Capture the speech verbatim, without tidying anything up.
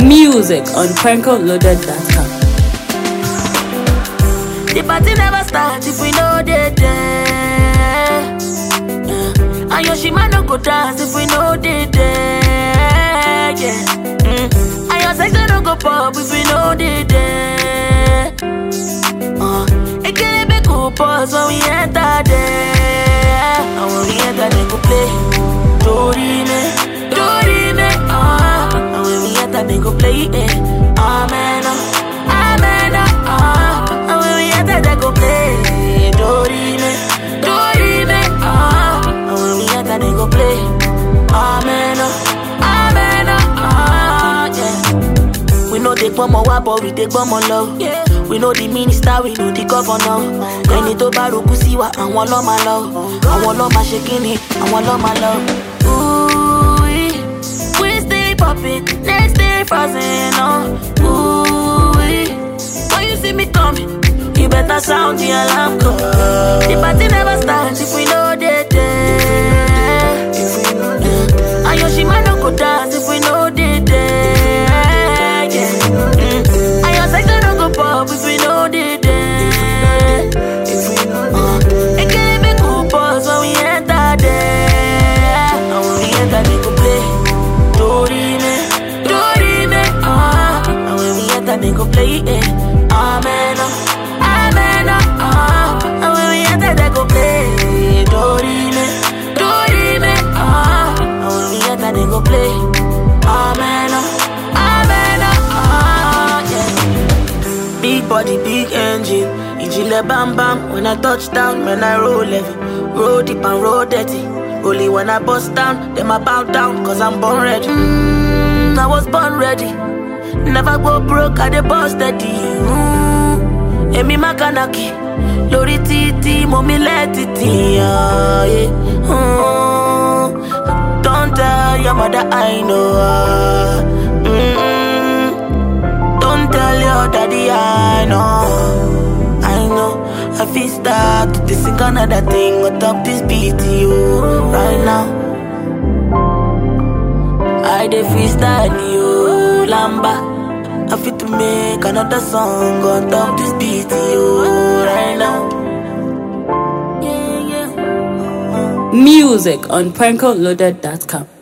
Music on Pranko Loaded dot com. The party never starts if we know they there. Yeah. And Yoshima no go dance if we know they there. Yeah. Mm. And your section no go pop if we know they there. Uh. It can't be cool pause when we enter there. And when we enter they go play Dorime, Dorime. Uh. And when we enter they go play it. Amen. Amen. Uh. They go play Dorime, Dorime, ah. And when we enter, they go play Amen, Amen, ah, yeah. We know they come on wa, but we take come on low. Yeah. We know the minister, we know the governor. Any to baru kusiwa, and one love my love, and one love my shaking it, and one love my love. Ooh, we, we stay popping, next day frozen, oh. Ooh, we, when you see me coming, you better sound the alarm call. The party never starts if we know they there. If we know they there. And Yoshima no go dance if we know they there. Yeah. Mm. And your section no go pop if we know they there. If we know they there. It can't be cool pause when we enter there. And when we enter they go play Dorime, Dorime, ah. And when we enter they go play it. Amen. Amen, ah, and when we enter, they go play Dorime, Dorime, ah, and when we enter, they go play Amen, Amen, ah, yeah. Big body, big engine, Ijile bam bam. When I touch down, man, I roll heavy, roll deep and roll dirty. Only when I bust down, then I bow down, cause I'm born ready. Mm, I was born ready. Never go broke, I dey bust steady. Mm. Emi makanaki, lori titi, momi let it in, yeah. Mm. Don't tell your mother I know. Uh. Mm. Don't tell your daddy I know. I know. I feel start to sing another thing on top this beat, you right now. I dey freestyle you, Lamba. I fit to make another song on top this beat, you right now. Yeah, yeah. Music on Pranko Loaded dot com.